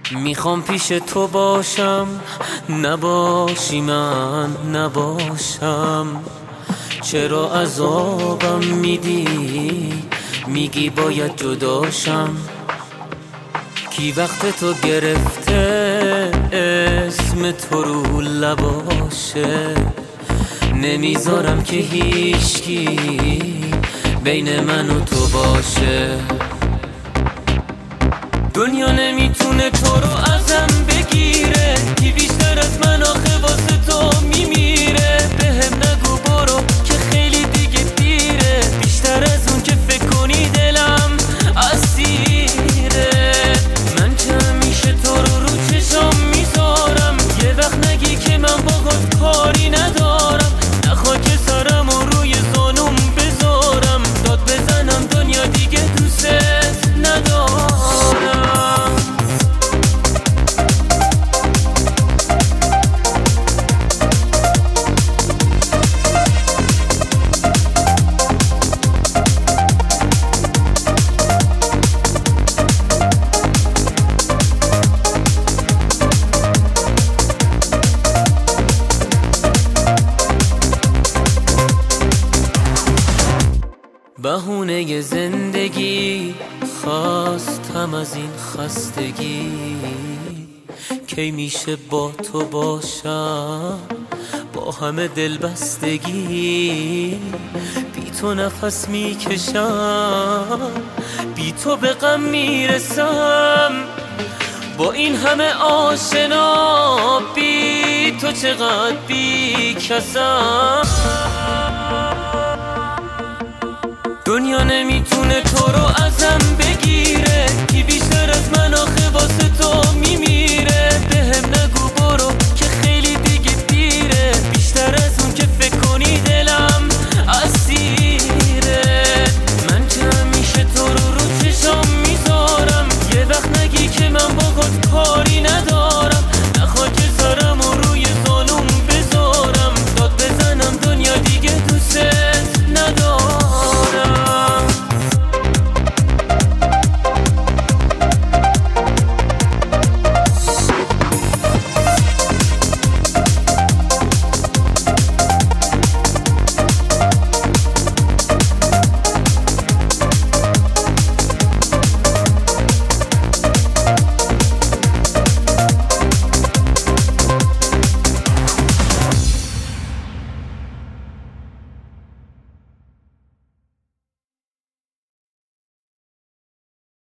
میخوام پیش تو باشم، نباشی من نباشم. چرا عذابم میدی، میگی باید جداشم. کی وقت تو گرفته اسم تو رو لباشه، نمیذارم که هیچکی بین من و تو باشه. دنیا نمیتونه تو رو ازم بگیره، کی بیشتر از من آخه واسه تو میمیره. بهم نگو برو که خیلی دیگه دیره، بیشتر از اون که فکر کنی دلم اسیره. من که همیشه تو رو چشام میذارم، یه وقت نگی که من باهات کاری ندارم. نخوا که سرم و روی زانوم بذارم، داد بزنم دنیا دیگه دوست ندارم. بهونه زندگی خواستم از این خستگی، کی میشه با تو باشم با همه دلبستگی. بی تو نفس میکشم، بی تو به غم میرسم. با این همه آشنا، بی تو چقدر بی کسم. دنیا نمیتونه تو رو ازم بگیره، کی بیشتر از من آخه واسه تو میمیره.